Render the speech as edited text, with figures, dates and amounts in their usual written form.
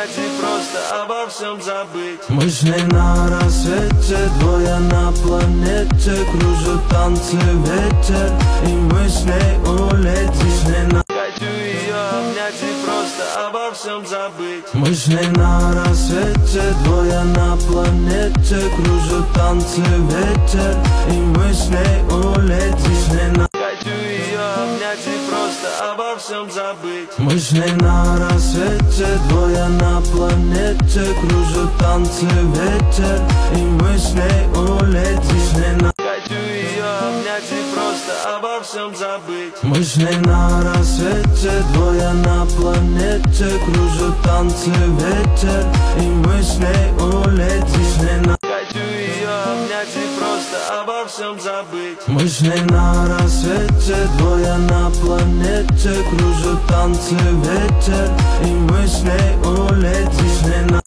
обнять и просто обо всем забыть. Мы шли на рассвете, двое на планете, кружат танцы ветер, и мы с ней улетим. Хочу ее обнять и просто обо всем забыть. Мы шли на рассвете, двое на планете, кружат танцы ветер, и мы с ней улетим. Хочу ее обнять и просто обо всем забыть. Мы шли на рассвете, двое на планете, кружат танцы ветер, и мы с ней улетим. Хочу ее обнять и просто обо всем забыть. Мы шли на рассвете, двое на планете, кружат танцы ветер, и мы с ней улетим. Хочу ее обнять и просто обо всем забыть. Мы шли на рассвете, двое на планете, кружат танцы ветер, и мы с ней улетим.